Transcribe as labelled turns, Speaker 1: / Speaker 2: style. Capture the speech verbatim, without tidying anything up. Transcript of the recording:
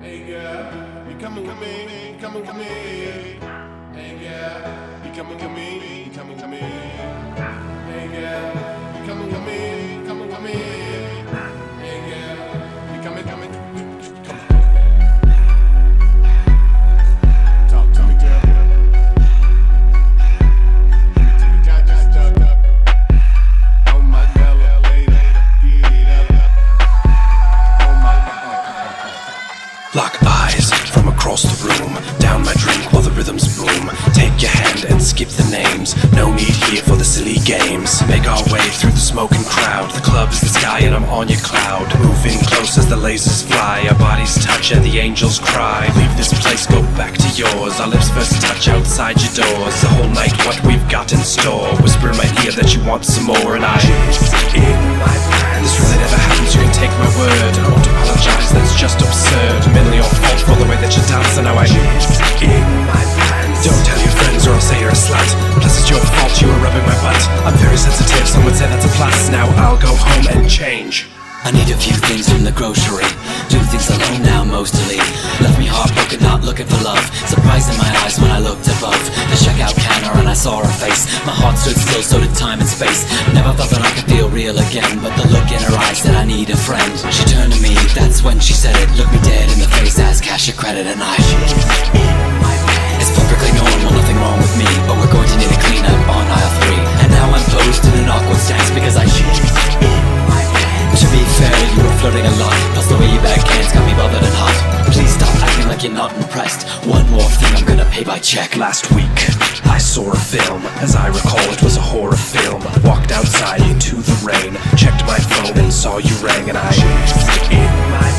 Speaker 1: Hey girl, you coming with me, you coming with me. Hey girl, you coming with me, you coming with me. Hey girl, you coming with me, you coming with me. Hey girl, you coming, coming, come. Talk to me, girl. Got you stuck up on my belly, lady. Get it up on my belly.
Speaker 2: Lock eyes from across the room, down my drink while the rhythms boom. Take your hand and skip the names, no need here for the silly games. Make our way through the smoking crowd, the club is the sky and I'm on your cloud. Moving close as the lasers fly, our bodies touch and the angels cry. Leave this place, go back to yours, our lips first touch outside your doors. The whole night what we've got in store, whisper in my ear that you want some more. And I, in my plans, this really never happens, you can take my word. And I won't apologize, that's just absurd. Mainly your fault for the way that you dance, and now I in my plans. Don't tell your friends or I'll say you're a slut. Plus it's your fault you were rubbing my butt. I'm very sensitive, some would say that's a plus. Now I'll go home and change.
Speaker 3: I need a few things from the grocery. Do things alone now mostly. Left me heartbroken, not looking for love. Surprise in my eyes when I looked above the checkout counter and I saw her face. My heart stood still, so did time and space. Never thought that I could feel real again, but the look in her eyes said I need a friend. She turned to me, that's when she said it. Looked me dead in the face, asked cash or credit, and I it's perfectly normal, nothing wrong with me, but we're going to need a cleanup on aisle three. And now I'm posed in an awkward stance because I to be fair, you were flirting a lot. Plus the way you backhands got me bothered and hot. Please stop acting like you're not impressed. One more thing, I'm gonna pay by check.
Speaker 2: Last week, I saw a film. As I recall, it was a horror film. Walked outside into the rain, checked my phone and saw you rang, and I in my